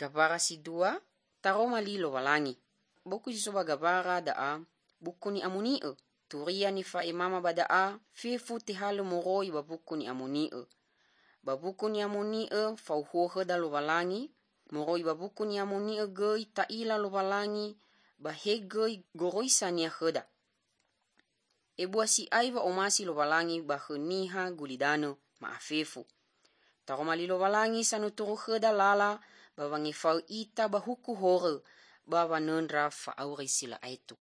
Gabara si 2, taroma lilo walangi. Buku jisoba gabara daa, buku ni amuni'e. Turia ni fa imama badaa, fifu tihalu moroi babuku ni amuni'e. Babuku ni amuni'e fa uhuohe da lo walangi, moroi babuku ni amuni'e gei taila lo walangi, bahegei goroisa ni heda. Ebua si aiva omasi lo walangi baheniha gulidano maafefu. Taroma lilo walangi sanuturu heda lala, bawangi fau ita bahuku hore, bawa nendra fa aure sila aitu.